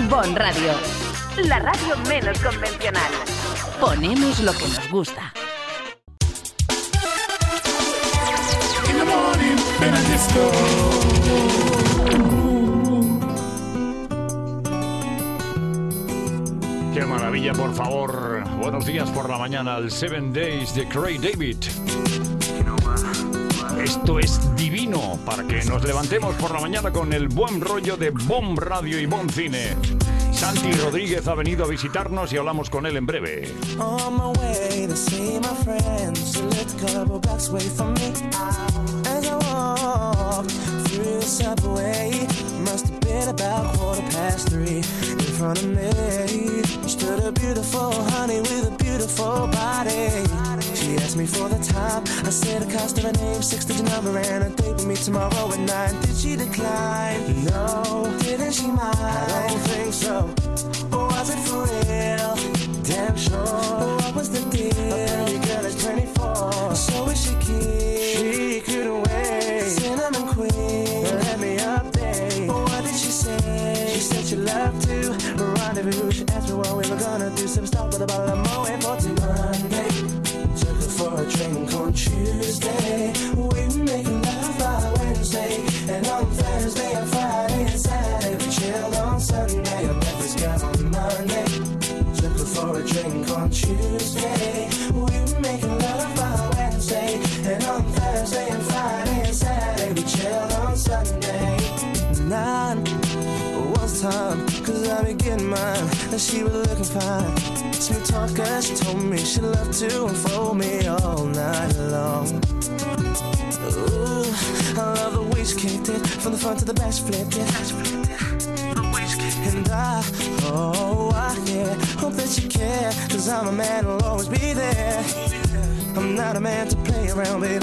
Bon Radio, la radio menos convencional. Ponemos lo que nos gusta. In the morning, ven al disco. ¡Qué maravilla, por favor! Buenos días por la mañana al 7 Days de Craig David. Esto es divino para que nos levantemos por la mañana con el buen rollo de Bon Radio y Bon Cine. Santi Rodríguez ha venido a visitarnos y hablamos con él en breve. On my way to see my friends, she lived a couple blocks away from me. As I walked through the subway, must have been about 3:15. In front of me stood a beautiful honey with a beautiful body. She asked me for the time, I said the cost of her name, 6-digit number, and a date with me tomorrow at 9. Did she decline? No. Didn't she mind? I don't think so. Or was it for real? Damn sure. What was the deal? A pretty girl is 24, so is she keen? She couldn't wait. Cinnamon queen, let me update. What did she say? She said she loved to rendezvous. She asked me what we were gonna do. Some stuff with a bottle of Moet for Monday. Took her for a drink on Tuesday. We making love by Wednesday, and on Thursday and Friday and Saturday we chilled on Sunday. I met this girl on Monday. Took her for a drink on Tuesday. We were making love by Wednesday, and on Thursday and Friday and Saturday we chilled on Sunday. 9 was time, 'cause I be getting mine, and she was looking fine. Smooth talker, she told me she loved to unfold me all night long. Ooh, I love the way she kicked it, from the front to the back she flipped it. And I yeah, hope that you care, 'cause I'm a man who'll always be there. I'm not a man to play around, baby.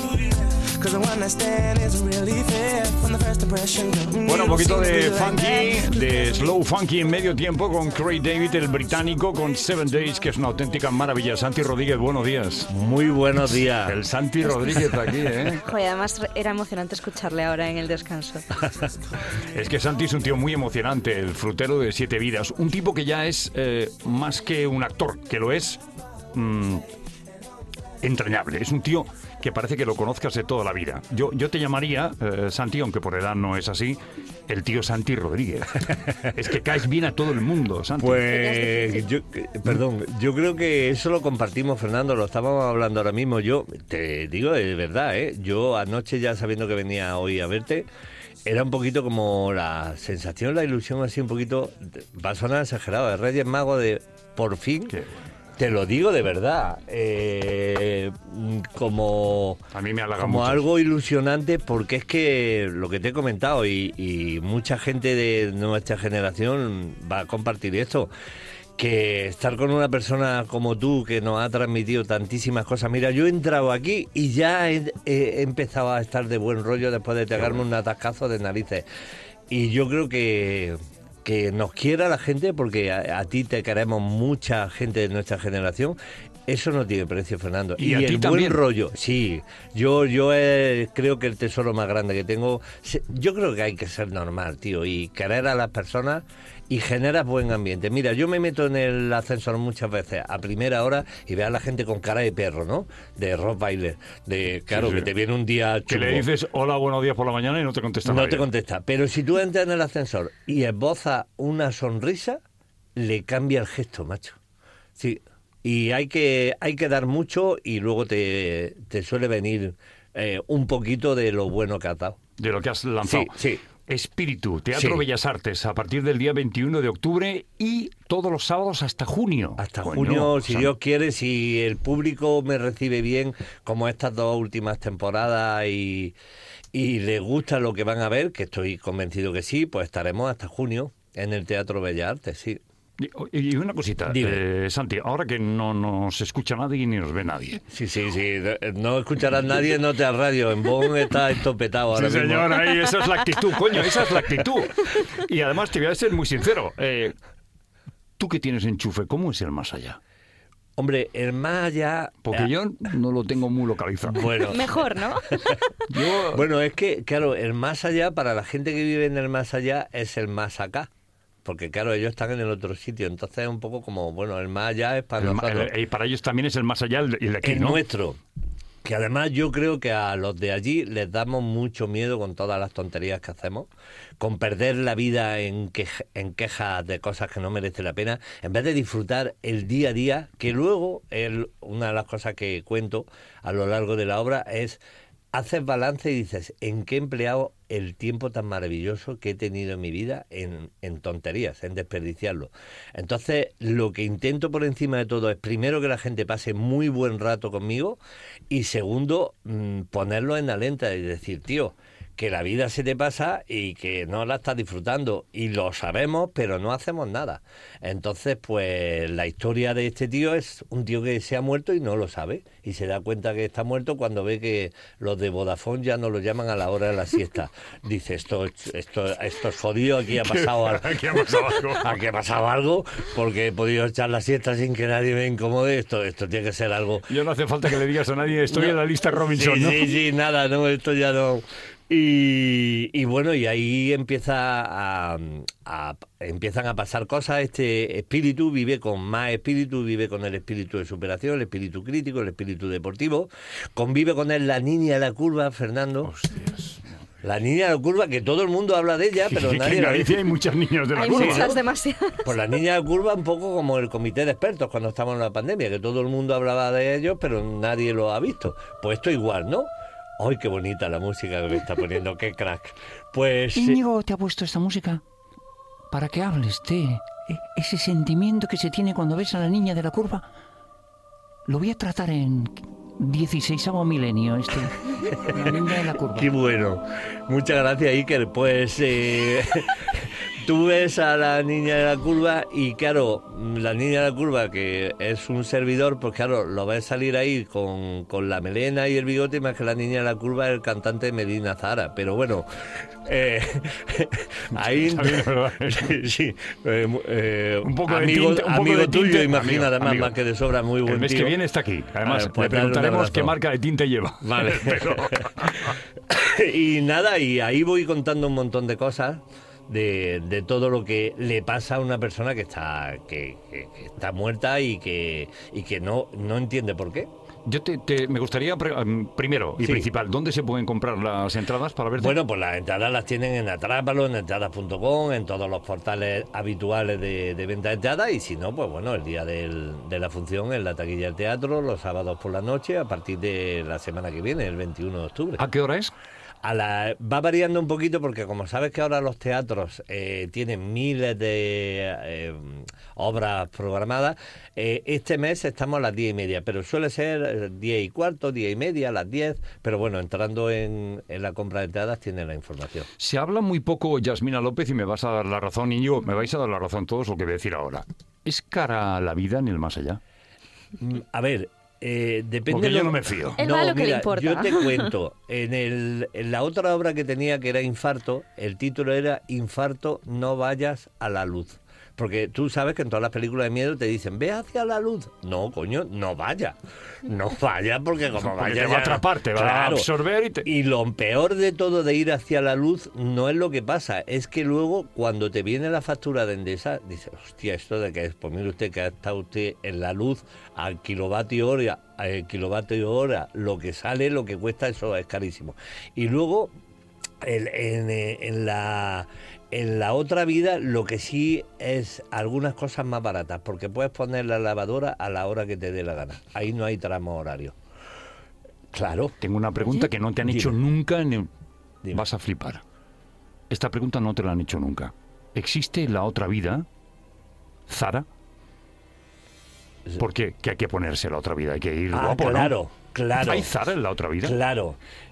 Bueno, un poquito de funky, de slow funky en medio tiempo con Craig David, el británico, con 7 Days, que es una auténtica maravilla. Santi Rodríguez, buenos días. Muy buenos días. El Santi Rodríguez aquí, ¿eh? Joder, además era emocionante escucharle ahora en el descanso. Es que Santi es un tío muy emocionante, el frutero de 7 vidas. Un tipo que ya es más que un actor, que lo es entrañable. Es un tío que parece que lo conozcas de toda la vida. Yo te llamaría, Santi, aunque por edad no es así, el tío Santi Rodríguez. Es que caes bien a todo el mundo, Santi. Pues, yo creo que eso lo compartimos, Fernando, lo estábamos hablando ahora mismo. Yo te digo de verdad, yo anoche ya sabiendo que venía hoy a verte, era un poquito como la sensación, la ilusión así un poquito, va a sonar exagerado, de Reyes Magos de por fin... Te lo digo de verdad, como, a mí me halaga como mucho. Algo ilusionante, porque es que lo que te he comentado y mucha gente de nuestra generación va a compartir esto, que estar con una persona como tú que nos ha transmitido tantísimas cosas. Mira, yo he entrado aquí y ya he empezado a estar de buen rollo después de pegarme un atascazo de narices. Y yo creo que nos quiera la gente, porque a ti te queremos mucha gente de nuestra generación, eso no tiene precio, Fernando. Y a ti el también. Buen rollo, sí. Yo creo que el tesoro más grande que tengo, yo creo que hay que ser normal, tío, y querer a las personas, y generas buen ambiente. Mira, yo me meto en el ascensor muchas veces a primera hora y veo a la gente con cara de perro, ¿no? De Rottweiler, claro, sí. Que te viene un día chungo. Que le dices hola, buenos días por la mañana y no te contesta No nadie. te contesta, pero si tú entras en el ascensor y esbozas una sonrisa, le cambia el gesto, macho. Sí, y hay que dar mucho, y luego te suele venir un poquito de lo bueno que has dado. De lo que has lanzado. Sí. Espíritu, Teatro Bellas Artes, a partir del día 21 de octubre y todos los sábados hasta junio. Hasta junio, si Dios quiere, si el público me recibe bien, como estas 2 últimas temporadas, y les gusta lo que van a ver, que estoy convencido que sí, pues estaremos hasta junio en el Teatro Bellas Artes, sí. Y una cosita, Santi, ahora que no nos escucha nadie ni nos ve nadie. Sí, no escucharás nadie, no te a radio. En Bonn está esto petado ahora mismo. Sí, señor, ahí, esa es la actitud, coño, esa es la actitud. Y además te voy a ser muy sincero, tú que tienes enchufe, ¿cómo es el más allá? Hombre, el más allá... Porque yo no lo tengo muy localizado. Bueno. Mejor, ¿no? Bueno, es que, claro, el más allá, para la gente que vive en el más allá, es el más acá. porque claro, ellos están en el otro sitio, entonces es un poco como, bueno, el más allá es para nosotros. Y para ellos también es el más allá y el de aquí, El ¿no? nuestro. Que además yo creo que a los de allí les damos mucho miedo con todas las tonterías que hacemos, con perder la vida en quejas de cosas que no merecen la pena, en vez de disfrutar el día a día, que luego, una de las cosas que cuento a lo largo de la obra es, haces balance y dices, ¿en qué he empleado el tiempo tan maravilloso que he tenido en mi vida en tonterías, en desperdiciarlo? Entonces, lo que intento por encima de todo es, primero, que la gente pase muy buen rato conmigo y segundo, ponerlo en alenta y decir, tío, que la vida se te pasa y que no la estás disfrutando, y lo sabemos, pero no hacemos nada. Entonces, pues la historia de este tío es un tío que se ha muerto y no lo sabe, y se da cuenta que está muerto cuando ve que los de Vodafone ya no lo llaman a la hora de la siesta. Dice, esto es jodido, aquí ha pasado algo. Aquí ha pasado algo. Aquí ha pasado algo, porque he podido echar la siesta sin que nadie me incomode. Esto tiene que ser algo... Yo no hace falta que le digas a nadie, estoy No. en la lista Robinson, Sí, ¿no? sí, nada, no, esto ya no... Y bueno, y ahí empiezan a pasar cosas. Este espíritu vive con más espíritu, vive con el espíritu de superación, el espíritu crítico, el espíritu deportivo. Convive con él la niña de la curva, Fernando. Hostias. La niña de la curva, que todo el mundo habla de ella, pero Que nadie en la Galicia dice. hay muchos niños de la Hay curva. muchas, demasiadas. Pues la niña de la curva un poco como el comité de expertos cuando estábamos en la pandemia, que todo el mundo hablaba de ellos, pero nadie lo ha visto. Pues esto igual, ¿no? ¡Ay, qué bonita la música que me está poniendo! ¡Qué crack! Pues... Íñigo te ha puesto esta música para que hables de ese sentimiento que se tiene cuando ves a la niña de la curva. Lo voy a tratar en 16º milenio, la niña de la curva. ¡Qué bueno! Muchas gracias, Iker. Pues tú ves a la niña de la curva y, claro, la niña de la curva, que es un servidor, pues claro, lo ves salir ahí con la melena y el bigote, más que la niña de la curva, el cantante Medina Zahara. Pero bueno, ahí... sí, Un poco de amigo, tinte, un poco amigo de tuyo, tinte. imagina, además, Amigo. más que de sobra, muy buen El mes tío. que viene está aquí. Además, Pues le dale un preguntaremos abrazo. qué marca de tinte lleva. Vale. Pero... Y nada, y ahí voy contando un montón de cosas de todo lo que le pasa a una persona que está muerta y que no entiende por qué. Yo me gustaría, primero y Sí. principal, ¿dónde se pueden comprar las entradas para verte? Bueno, pues las entradas las tienen en Atrápalo, en entradas.com, en todos los portales habituales de venta de entradas, y si no, pues bueno, el día de la función en la taquilla del teatro, los sábados por la noche, a partir de la semana que viene, el 21 de octubre. ¿A qué hora es? Va variando un poquito porque como sabes que ahora los teatros tienen miles de obras programadas, este mes estamos a las 10:30, pero suele ser 10:15, 10:30, a las 10, pero bueno, entrando en la compra de entradas tienen la información. Se habla muy poco, Yasmina López, y me vas a dar la razón, y yo me vais a dar la razón todos lo que voy a decir ahora. ¿Es cara la vida en el más allá? A ver... depende. Porque yo no me fío. Él va a lo que le importa. Yo te cuento, en la otra obra que tenía, que era Infarto, el título era Infarto, no vayas a la luz. Porque tú sabes que en todas las películas de miedo te dicen, ve hacia la luz. No, coño, no vaya. No vaya porque como Porque vaya te va a atrapar, te va a absorber Y lo peor de todo de ir hacia la luz no es lo que pasa, es que luego cuando te viene la factura de Endesa, dices, hostia, ¿esto de qué es? Pues mire usted que ha estado usted en la luz al kilovatio hora, lo que sale, lo que cuesta, eso es carísimo. Y luego, en la otra vida, lo que sí es algunas cosas más baratas, porque puedes poner la lavadora a la hora que te dé la gana. Ahí no hay tramo horario. Claro. Tengo una pregunta que no te han hecho Dime. nunca. Dime. Vas a flipar. Esta pregunta no te la han hecho nunca. ¿Existe la otra vida, Zara? ¿Por qué? Que hay que ponerse la otra vida, hay que ir guapo, ¿no? Claro. ¿Hay Zara en la otra vida? Claro.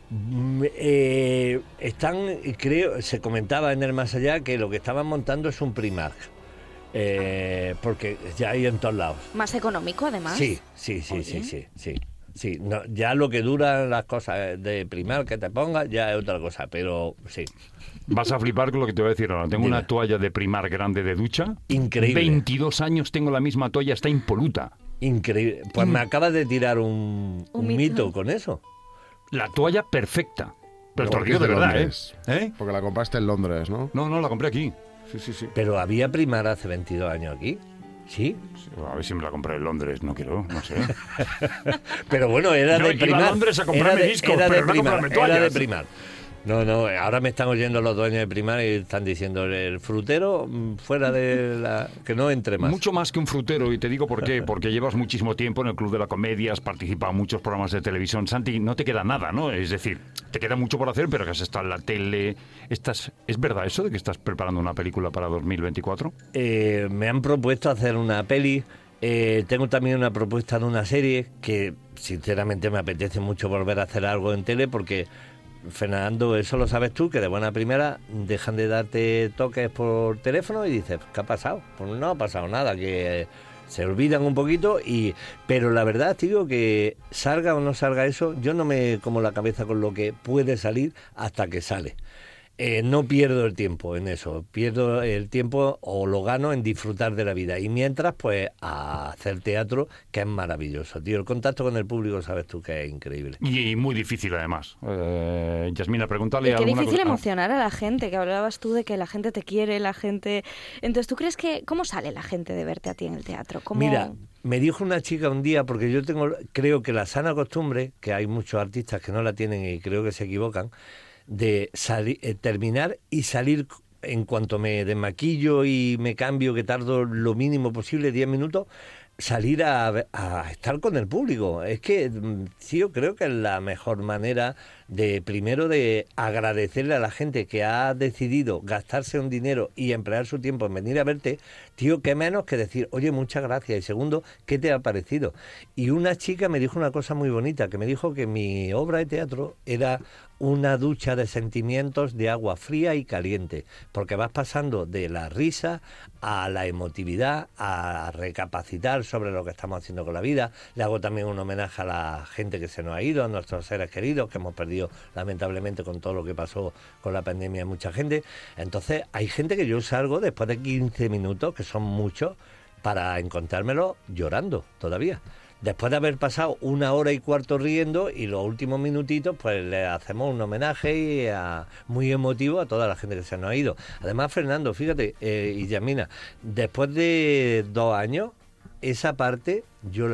Creo, se comentaba en el Más Allá que lo que estaban montando es un Primark. Porque ya hay en todos lados. Más económico, además. Sí. Sí, no, ya lo que duran las cosas de Primark que te pongas ya es otra cosa, pero sí. Vas a flipar con lo que te voy a decir ahora. Tengo Dime. una toalla de Primark grande de ducha. Increíble. 22 años tengo la misma toalla, está impoluta. Increíble. Pues me acabas de tirar un Un mito mito. con eso. La toalla perfecta. Pero te lo Porque digo es de de verdad, Londres. ¿eh? Porque la compraste en Londres, ¿no? No, la compré aquí. Sí. Pero había Primar hace 22 años aquí. ¿Sí? A ver si me la compré en Londres, no sé. Pero bueno, era No, de iba Primar. a Londres a comprarme discos, era pero de no a Primar, comprarme era de toallas. Primar. No, ahora me están oyendo los dueños de Primar y están diciendo el frutero fuera de la... que no entre más. Mucho más que un frutero, y te digo por qué. Porque llevas muchísimo tiempo en el Club de la Comedia, has participado en muchos programas de televisión. Santi, no te queda nada, ¿no? Es decir, te queda mucho por hacer, pero que has estado en la tele. ¿Es verdad eso de que estás preparando una película para 2024? Me han propuesto hacer una peli. Tengo también una propuesta de una serie que sinceramente me apetece mucho volver a hacer algo en tele porque, Fernando, eso lo sabes tú, que de buena primera dejan de darte toques por teléfono y dices, ¿qué ha pasado? Pues no ha pasado nada, que se olvidan un poquito, pero la verdad, tío, que salga o no salga eso, yo no me como la cabeza con lo que puede salir hasta que sale. No pierdo el tiempo en eso, pierdo el tiempo o lo gano en disfrutar de la vida. Y mientras, pues, a hacer teatro, que es maravilloso, tío. El contacto con el público, sabes tú, que es increíble. Y muy difícil, además. Yasmina, pregúntale Y qué alguna difícil cosa. emocionar a la gente, que hablabas tú de que la gente te quiere, la gente... Entonces, ¿tú crees que... ¿Cómo sale la gente de verte a ti en el teatro? ¿Cómo... Mira, me dijo una chica un día, porque yo creo que la sana costumbre, que hay muchos artistas que no la tienen y creo que se equivocan, de terminar y salir en cuanto me desmaquillo y me cambio, que tardo lo mínimo posible, 10 minutos, salir a estar con el público. Es que sí, yo creo que es la mejor manera primero de agradecerle a la gente que ha decidido gastarse un dinero y emplear su tiempo en venir a verte, tío, qué menos que decir, oye, muchas gracias, y segundo, ¿qué te ha parecido? Y una chica me dijo una cosa muy bonita, que me dijo que mi obra de teatro era una ducha de sentimientos de agua fría y caliente, porque vas pasando de la risa a la emotividad, a recapacitar sobre lo que estamos haciendo con la vida. Le hago también un homenaje a la gente que se nos ha ido, a nuestros seres queridos, que hemos perdido lamentablemente con todo lo que pasó con la pandemia mucha gente. Entonces hay gente que yo salgo después de 15 minutos, que son muchos, para encontrármelo llorando todavía. Después de haber pasado 1 hora y cuarto riendo, y los últimos minutitos pues le hacemos un homenaje muy emotivo a toda la gente que se nos ha ido. Además, Fernando, fíjate, y Yasmina, después de 2 años, esa parte yo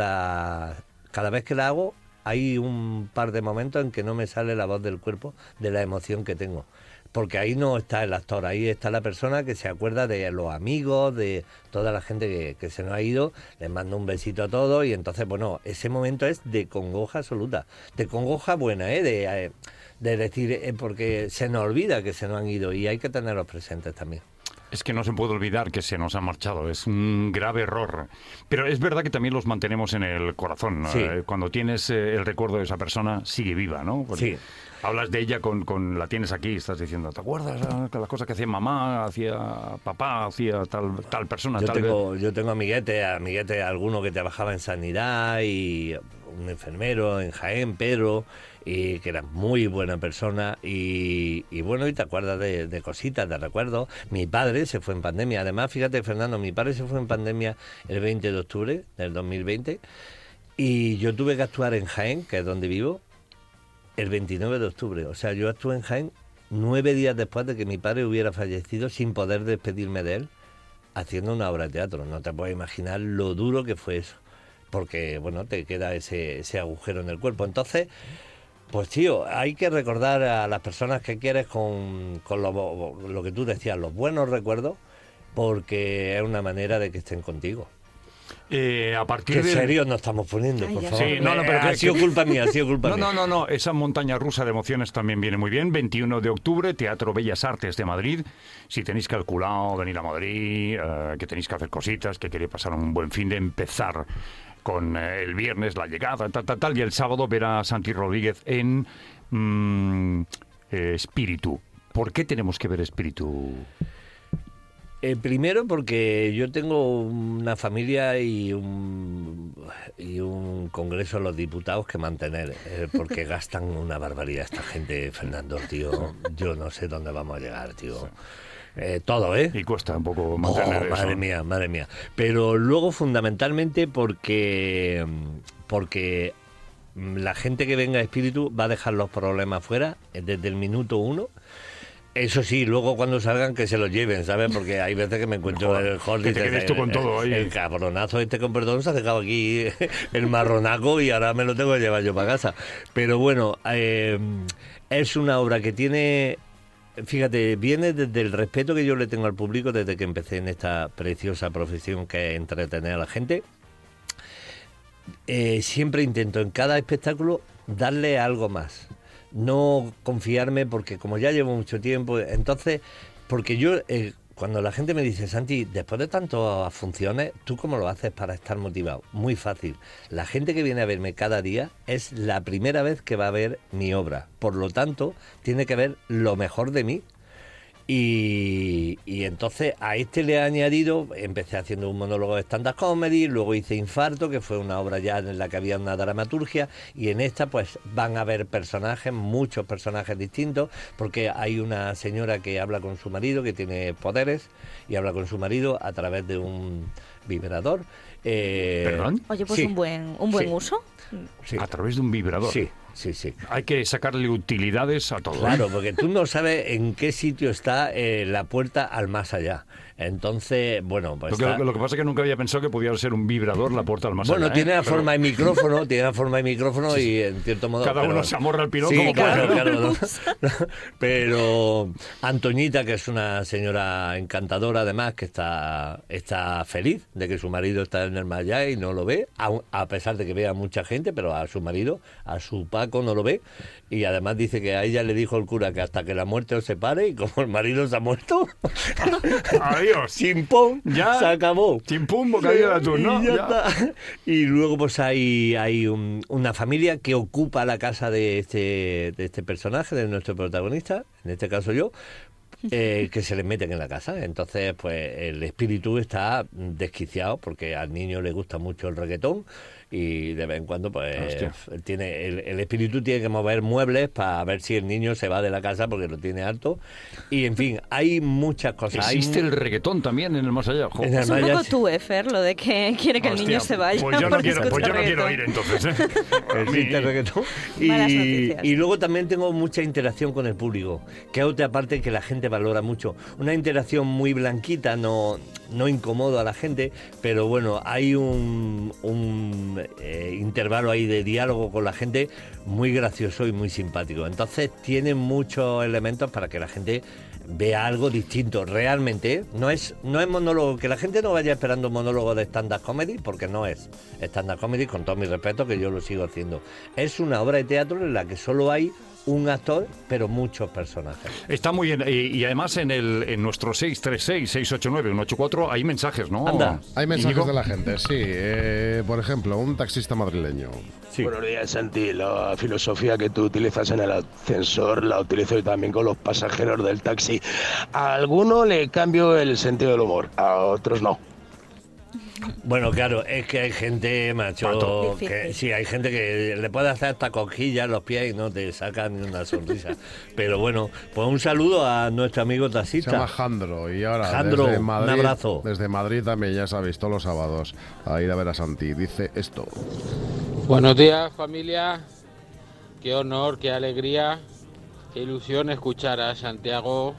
cada vez que la hago hay un par de momentos en que no me sale la voz del cuerpo de la emoción que tengo. Porque ahí no está el actor, ahí está la persona que se acuerda de los amigos, de toda la gente que se nos ha ido, les mando un besito a todos, y entonces, bueno, ese momento es de congoja absoluta, de congoja buena, de decir, porque se nos olvida que se nos han ido y hay que tenerlos presentes también. Es que no se puede olvidar que se nos ha marchado, es un grave error. Pero es verdad que también los mantenemos en el corazón. Sí. Cuando tienes el recuerdo de esa persona, sigue viva, ¿no? Porque sí. Hablas de ella la tienes aquí, estás diciendo, ¿te acuerdas de las cosas que hacía mamá, hacía papá, hacía tal persona? Yo tengo amiguete, alguno que trabajaba en sanidad y un enfermero en Jaén, Pedro, y que era muy buena persona y bueno, y te acuerdas de cositas, de recuerdos. Mi padre se fue en pandemia, además, fíjate, Fernando, mi padre se fue en pandemia el 20 de octubre del 2020 y yo tuve que actuar en Jaén, que es donde vivo, el 29 de octubre. O sea, yo actué en Jaén 9 días después de que mi padre hubiera fallecido, sin poder despedirme de él, haciendo una obra de teatro. No te puedes imaginar lo duro que fue eso, porque, bueno, te queda ese agujero en el cuerpo. Entonces, pues tío, hay que recordar a las personas que quieres con lo que tú decías, los buenos recuerdos, porque es una manera de que estén contigo. A partir Qué serios nos estamos poniendo, por favor. Sí, pero ha sido culpa mía, No, esa montaña rusa de emociones también viene muy bien. 21 de octubre, Teatro Bellas Artes de Madrid. Si tenéis calculado venir a Madrid, que tenéis que hacer cositas, que queréis pasar un buen fin de empezar con el viernes, la llegada, tal, y el sábado ver a Santi Rodríguez en Espíritu. ¿Por qué tenemos que ver Espíritu? Primero porque yo tengo una familia y un congreso de los diputados que mantener, porque gastan una barbaridad esta gente, Fernando, tío. Yo no sé dónde vamos a llegar, tío. Todo, ¿eh? Y cuesta un poco mantener eso. Madre mía. Pero luego, fundamentalmente, porque la gente que venga a Espíritu va a dejar los problemas fuera desde el minuto 1. Eso sí, luego cuando salgan que se los lleven, ¿sabes? Porque hay veces que me encuentro el Jordi. Que te quedes tú con todo ahí. El cabronazo este con perdón se ha dejado aquí el marronaco y ahora me lo tengo que llevar yo para casa. Pero bueno, es una obra que tiene... Fíjate, viene desde el respeto que yo le tengo al público desde que empecé en esta preciosa profesión que es entretener a la gente. Siempre intento en cada espectáculo darle algo más. No confiarme porque como ya llevo mucho tiempo, entonces, porque yo, cuando la gente me dice, Santi, después de tantas funciones, ¿tú cómo lo haces para estar motivado? Muy fácil. La gente que viene a verme cada día es la primera vez que va a ver mi obra. Por lo tanto, tiene que ver lo mejor de mí. Y entonces a este le he añadido, empecé haciendo un monólogo de stand-up comedy, luego hice Infarto, que fue una obra ya en la que había una dramaturgia, y en esta pues van a haber personajes, muchos personajes distintos, porque hay una señora que habla con su marido, que tiene poderes, y habla con su marido a través de un vibrador. ¿Perdón? Oye, pues sí, un buen sí, uso. sí. A través de un vibrador. Sí, sí, sí. Hay que sacarle utilidades a todo. Claro, porque tú no sabes en qué sitio está la puerta al más allá. Entonces, bueno, pues Lo que pasa es que nunca había pensado que podía ser un vibrador la puerta al más bueno, allá. tiene la Pero forma de micrófono, y en cierto modo... cada uno se amorra el pilón sí, como claro, puede. claro, ¿no? Pero Antoñita, que es una señora encantadora, además, que está feliz de que su marido está en el más allá y no lo ve, a pesar de que ve a mucha gente, pero a su marido, a su Paco, no lo ve. Y además dice que a ella le dijo el cura que hasta que la muerte os separe, y como el marido se ha muerto... Adiós. Chimpón, Ya. se acabó. Chimpum, bocadillo de atún, ¿no? Y ya Ya. está. Y luego pues hay una familia que ocupa la casa de este personaje, de nuestro protagonista, en este caso yo, que se les meten en la casa. Entonces pues el espíritu está desquiciado porque al niño le gusta mucho el reggaetón y de vez en cuando pues tiene el espíritu tiene que mover muebles para ver si el niño se va de la casa porque lo tiene harto. Y en fin, hay muchas cosas. Existe el reggaetón también en el más allá. Jo. En el Es un más allá poco sí. tú, Fer, lo de que quiere que el Hostia, niño se vaya. Pues yo no porque quiero, escucha reggaetón. ir entonces. ¿eh? Existe el reggaetón. Malas noticias. Y luego también tengo mucha interacción con el público, que es otra parte que la gente valora mucho. Una interacción muy blanquita, no incomodo a la gente, pero bueno, hay un intervalo ahí de diálogo con la gente muy gracioso y muy simpático. Entonces tiene muchos elementos para que la gente vea algo distinto realmente, ¿eh? No es monólogo, que la gente no vaya esperando un monólogo de stand-up comedy, porque no es stand-up comedy, con todo mi respeto, que yo lo sigo haciendo. Es una obra de teatro en la que solo hay un actor, pero muchos personajes. Está muy bien. Y además en nuestro 636-689-184 hay mensajes, ¿no? Anda. Hay mensajes Íñigo. de la gente, sí. Por ejemplo, un taxista madrileño. Sí. Buenos días, Santi. La filosofía que tú utilizas en el ascensor la utilizo yo también con los pasajeros del taxi. A alguno le cambio el sentido del humor, a otros no. Bueno, claro, es que hay gente, macho, Difícil. que sí, hay gente que le puede hacer hasta cosquillas en los pies y no te sacan ni una sonrisa. Pero bueno, pues un saludo a nuestro amigo Se taxista. llama Jandro. Y ahora, Jandro, desde un Madrid, abrazo. Desde Madrid también, ya sabéis, todos los sábados a ir a ver a Santi. Dice esto. Buenos días, familia. Qué honor, qué alegría, qué ilusión escuchar a Santiago.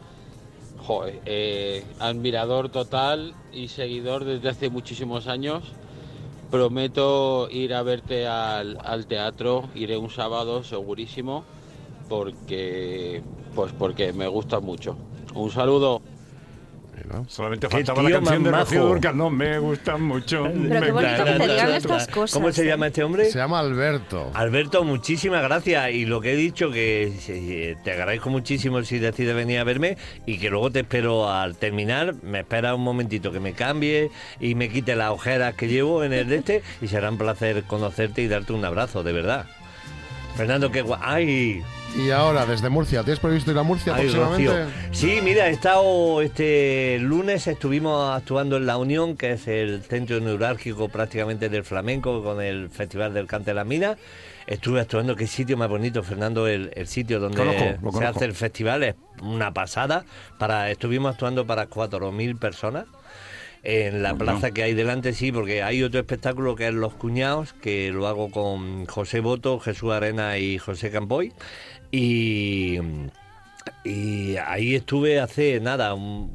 Joder, admirador total y seguidor desde hace muchísimos años. Prometo ir a verte al teatro, iré un sábado segurísimo, porque me gusta mucho. Un saludo. Mira. Solamente Qué faltaba la tío canción de más Rocío majo. Dúrcal. No, me gusta mucho. Pero qué bonito que te digan estas cosas. ¿Cómo se llama este hombre? Se llama Alberto. Alberto, muchísimas gracias. Y lo que he dicho, que te agradezco muchísimo si decides venir a verme y que luego te espero al terminar. Me espera un momentito que me cambie y me quite las ojeras que llevo en el de este y será un placer conocerte y darte un abrazo, de verdad. Fernando, qué guay. ¡Ay! Y ahora, desde Murcia, ¿tienes previsto ir a Murcia Ay, próximamente? Rocío. Sí, mira, he estado este lunes, estuvimos actuando en La Unión, que es el centro neurálgico prácticamente del flamenco, con el Festival del Cante de las Minas. Estuve actuando, qué sitio más bonito, Fernando, el sitio donde Lo se conozco. hace el festival, es una pasada. Estuvimos actuando para 4.000 personas. En la plaza que hay delante, sí, porque hay otro espectáculo que es Los Cuñados, que lo hago con José Boto, Jesús Arena y José Campoy. Y Y ahí estuve hace nada,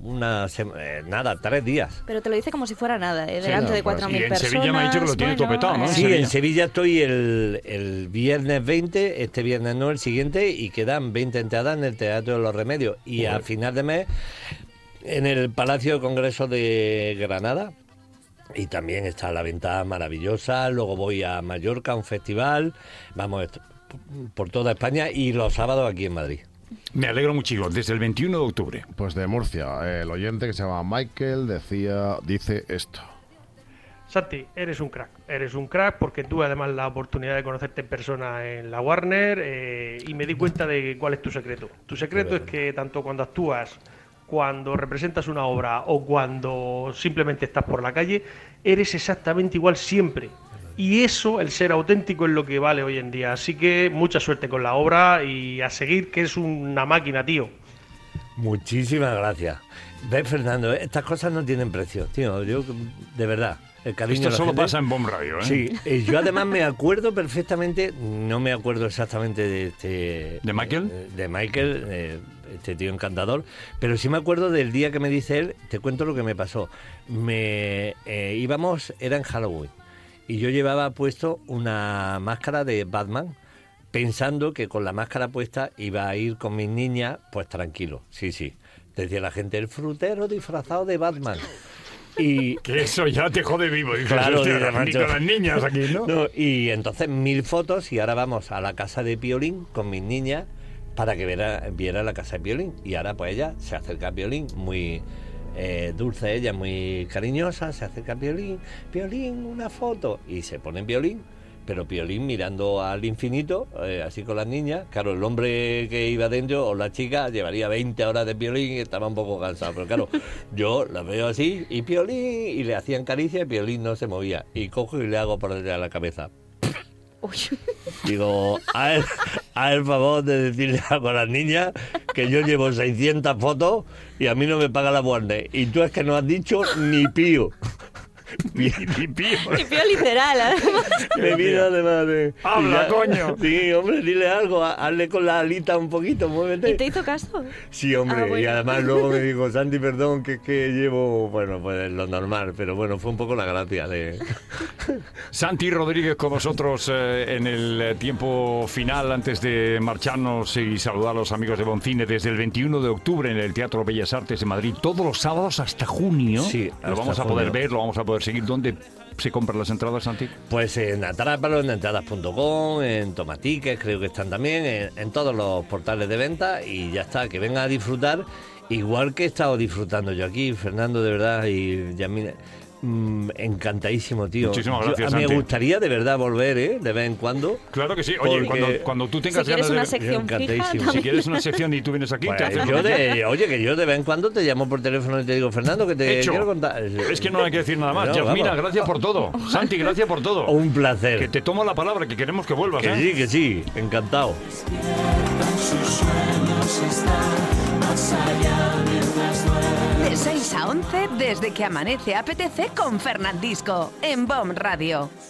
3 días. Pero te lo dice como si fuera nada, Sí, delante de 4.000 Y en personas. Sevilla me ha dicho que lo tiene topetado, ¿no? Sí, en Sevilla estoy el viernes 20, este viernes no, el siguiente, y quedan 20 entradas en el Teatro de los Remedios. Y a final de mes, en el Palacio de Congresos de Granada, y también está la venta maravillosa. Luego voy a Mallorca, a un festival, vamos por toda España, y los sábados aquí en Madrid. Me alegro muchísimo, desde el 21 de octubre. Pues de Murcia, el oyente que se llama Michael dice esto. Santi, eres un crack porque tuve además la oportunidad de conocerte en persona en la Warner y me di cuenta de cuál es tu secreto. Tu secreto es que tanto cuando actúas, cuando representas una obra o cuando simplemente estás por la calle, eres exactamente igual siempre. Y eso, el ser auténtico, es lo que vale hoy en día. Así que mucha suerte con la obra y a seguir, que es una máquina, tío. Muchísimas gracias. ¿Ves, Fernando? Estas cosas no tienen precio, tío. Yo, de verdad, el cariño Esto de la solo gente... pasa en Bomb Radio, ¿eh? Sí, yo además me acuerdo perfectamente, no me acuerdo exactamente de este... ¿De Michael? De Michael, este tío encantador, pero sí me acuerdo del día que me dice él, te cuento lo que me pasó. Era en Halloween, y yo llevaba puesto una máscara de Batman, pensando que con la máscara puesta iba a ir con mis niñas, pues tranquilo, sí. Decía la gente, el frutero disfrazado de Batman. Y que eso ya te jode vivo. Dices, claro, hostia, ni con las niñas aquí, ¿no? Y entonces 1000 fotos y ahora vamos a la casa de Piolín con mis niñas para que viera la casa de Piolín. Y ahora pues ella se acerca a Piolín, muy dulce ella, muy cariñosa, se acerca a Piolín, una foto, y se pone en Piolín, pero Piolín mirando al infinito, así con las niñas. Claro, el hombre que iba dentro, o la chica, llevaría 20 horas de Piolín y estaba un poco cansado, pero claro, yo la veo así, y Piolín, y le hacían caricia y Piolín no se movía, y cojo y le hago por detrás de la cabeza. Uy. Digo, a el favor de decirle algo a las niñas que yo llevo 600 fotos y a mí no me paga la Warner. Y tú es que no has dicho ni pío. Ni pío. Ni pío literal, además. Me mira además de... ¡Habla, coño! Sí, hombre, dile algo, hazle con la alita un poquito, muévete. ¿Y te hizo caso? Sí, hombre, bueno. Y además luego me dijo, Santi, perdón, que llevo, bueno, pues lo normal, pero bueno, fue un poco la gracia de... Santi Rodríguez con nosotros en el tiempo final, antes de marcharnos y saludar a los amigos de Boncine, desde el 21 de octubre en el Teatro Bellas Artes de Madrid, todos los sábados hasta junio. Sí, lo vamos a poder ver, lo vamos a poder seguir. ¿Dónde se compran las entradas, Santi? Pues en Atrápalo, en entradas.com, en Tomatiques, creo que están también, en todos los portales de venta, y ya está, que vengan a disfrutar, igual que he estado disfrutando yo aquí, Fernando, de verdad, y Yamina. Encantadísimo, tío. Muchísimas gracias, Me Santi. gustaría de verdad volver, de vez en cuando. Claro que sí. Oye, cuando tú tengas si ganas una de... sección fija, Si quieres una sección y tú vienes aquí, Pues te hacemos... oye, que yo de vez en cuando te llamo por teléfono y te digo, Fernando, que te Hecho. quiero contar. Es que no hay que decir nada más. No, Yasmina, vamos. gracias por todo. Santi, gracias por todo. Un placer. Que te tomo la palabra, que queremos que vuelvas, Que sí, encantado. De 6 a 11, desde que amanece apetece con Fernandisco, en Bomb Radio.